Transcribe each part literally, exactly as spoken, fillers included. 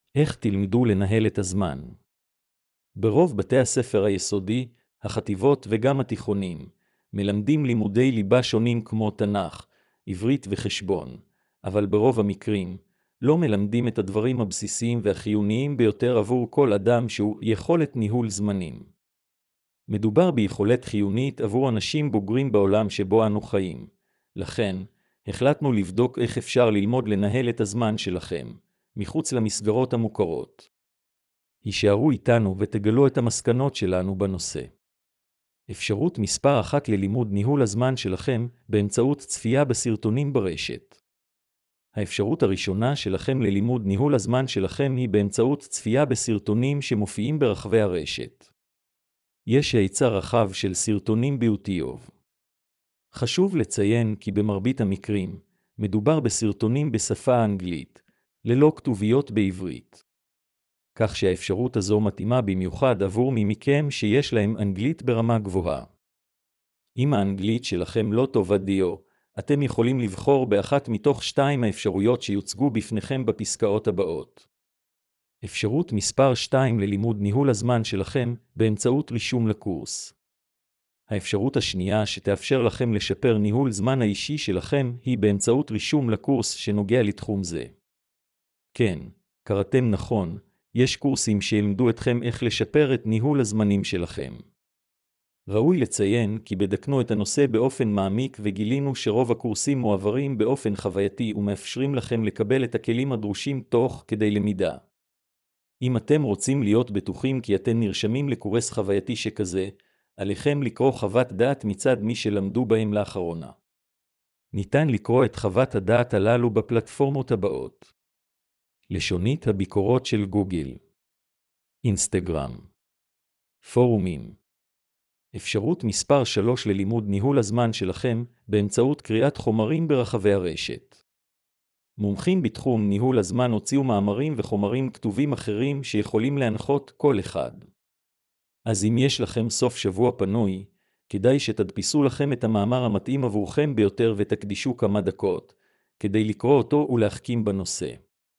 איך תלמדו לנהל את הזמן? ברוב בתי הספר היסודי, החטיבות וגם התיכונים, מלמדים לימודי ליבה שונים כמו תנ"ך, עברית וחשבון, אבל ברוב המקרים, לא מלמדים את הדברים הבסיסיים והחיוניים ביותר עבור כל אדם שהוא יכולת ניהול זמנים. מדובר ביכולת חיונית עבור אנשים בוגרים בעולם שבו אנו חיים. לכן, החלטנו לבדוק איך אפשר ללמוד לנהל את הזמן שלכם, מחוץ למסגרות המוכרות. הישארו איתנו ותגלו את המסקנות שלנו בנושא. אפשרות מספר אחת ללימוד ניהול הזמן שלכם באמצעות צפייה בסרטונים ברשת. האפשרות הראשונה שלכם ללימוד ניהול הזמן שלכם היא באמצעות צפייה בסרטונים שמופיעים ברחבי הרשת. יש היצע רחב של סרטונים ביוטיוב. חשוב לציין כי במרבית המקרים, מדובר בסרטונים בשפה האנגלית, ללא כתוביות בעברית. כך שהאפשרות הזו מתאימה במיוחד עבור מי מכם שיש להם אנגלית ברמה גבוהה. אם האנגלית שלכם לא טובה דיו, אתם יכולים לבחור באחת מתוך שתיים האפשרויות שיוצגו בפניכם בפסקאות הבאות. אפשרות מספר שתיים ללימוד ניהול הזמן שלכם באמצעות רישום לקורס. האפשרות השנייה שתאפשר לכם לשפר ניהול זמן האישי שלכם היא באמצעות רישום לקורס שנוגע לתחום זה. כן, קראתם נכון, יש קורסים שילמדו אתכם איך לשפר את ניהול הזמנים שלכם. ראוי לציין כי בדקנו את הנושא באופן מעמיק וגילינו שרוב הקורסים מועברים באופן חווייתי ומאפשרים לכם לקבל את הכלים הדרושים תוך כדי למידה. אם אתם רוצים להיות בטוחים כי אתם נרשמים לקורס חווייתי שכזה, עליכם לקרוא חוות דעת מצד מי שלמדו בהם לאחרונה. ניתן לקרוא את חוות הדעת הללו בפלטפורמות הבאות. לשונית הביקורות של גוגל, אינסטגרם, פורומים. אפשרות מספר שלוש ללימוד ניהול הזמן שלכם באמצעות קריאת חומרים ברחבי הרשת. מומחים בתחום ניהול הזמן הוציאו מאמרים וחומרים כתובים אחרים שיכולים להנחות כל אחד. אז אם יש לכם סוף שבוע פנוי, כדאי שתדפיסו לכם את המאמר המתאים עבורכם ביותר ותקדישו כמה דקות, כדי לקרוא אותו ולהחכים בנושא.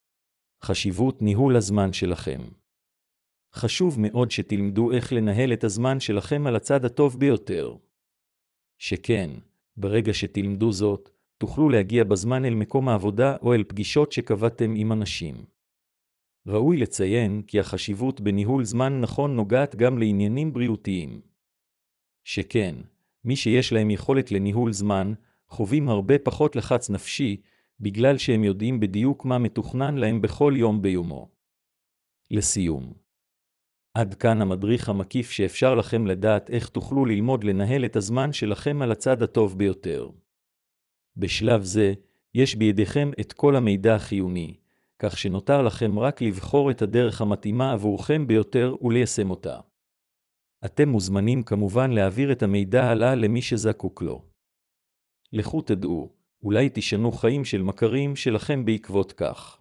חשיבות ניהול הזמן שלכם. חשוב מאוד שתלמדו איך לנהל את הזמן שלכם על הצד הטוב ביותר. שכן, ברגע שתלמדו זאת, תוכלו להגיע בזמן אל מקום העבודה או אל פגישות שקבעתם עם אנשים. ראוי לציין כי החשיבות בניהול זמן נכון נוגעת גם לעניינים בריאותיים. שכן, מי שיש להם יכולת לניהול זמן, חווים הרבה פחות לחץ נפשי, בגלל שהם יודעים בדיוק מה מתוכנן להם בכל יום ביומו. לסיום. עד כאן המדריך המקיף שאפשר לכם לדעת איך תוכלו ללמוד לנהל את הזמן שלכם על הצד הטוב ביותר. בשלב זה, יש בידיכם את כל המידע החיוני, כך שנותר לכם רק לבחור את הדרך המתאימה עבורכם ביותר וליישם אותה. אתם מוזמנים כמובן להעביר את המידע הלאה למי שזקוק לו. לכו תדעו, אולי תשנו חיים של מכרים שלכם בעקבות כך.